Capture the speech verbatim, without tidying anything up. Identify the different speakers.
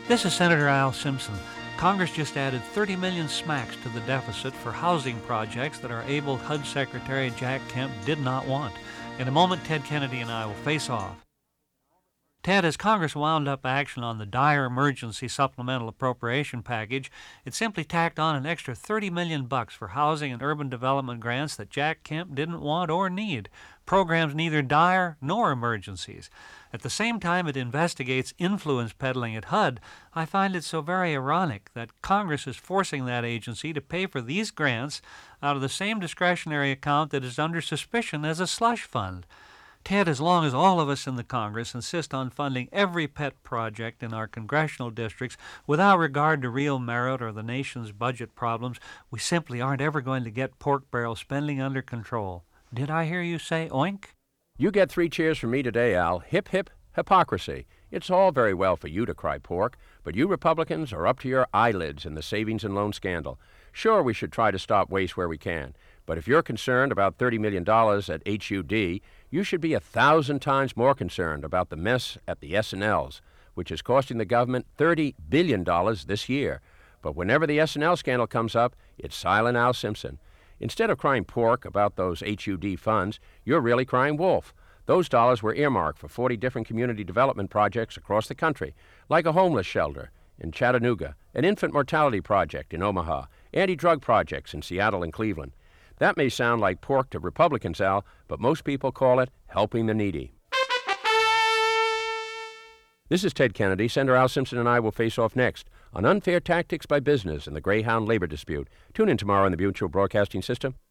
Speaker 1: This is Senator Al Simpson. Congress just added thirty million smacks to the deficit for housing projects that our able H U D Secretary Jack Kemp did not want. In a moment, Ted Kennedy and I will face off. Ted, as Congress wound up action on the dire emergency supplemental appropriation package, it simply tacked on an extra thirty million bucks for housing and urban development grants that Jack Kemp didn't want or need, programs neither dire nor emergencies. At the same time it investigates influence peddling at H U D, I find it so very ironic that Congress is forcing that agency to pay for these grants out of the same discretionary account that is under suspicion as a slush fund. Ted, as long as all of us in the Congress insist on funding every pet project in our congressional districts without regard to real merit or the nation's budget problems, we simply aren't ever going to get pork barrel spending under control. Did I hear you say oink?
Speaker 2: You get three cheers from me today, Al. Hip, hip, hypocrisy. It's all very well for you to cry pork, but you Republicans are up to your eyelids in the savings and loan scandal. Sure, we should try to stop waste where we can, but if you're concerned about thirty million dollars at H U D, you should be a thousand times more concerned about the mess at the S and Ls, which is costing the government thirty billion dollars this year. But whenever the S and L scandal comes up, it's silent Al Simpson. Instead of crying pork about those H U D funds, you're really crying wolf. Those dollars were earmarked for forty different community development projects across the country, like a homeless shelter in Chattanooga, an infant mortality project in Omaha, anti-drug projects in Seattle and Cleveland. That may sound like pork to Republicans, Al, but most people call it helping the needy. This is Ted Kennedy. Senator Al Simpson and I will face off next on Unfair Tactics by Business and the Greyhound labor dispute. Tune in tomorrow on the Mutual Broadcasting System.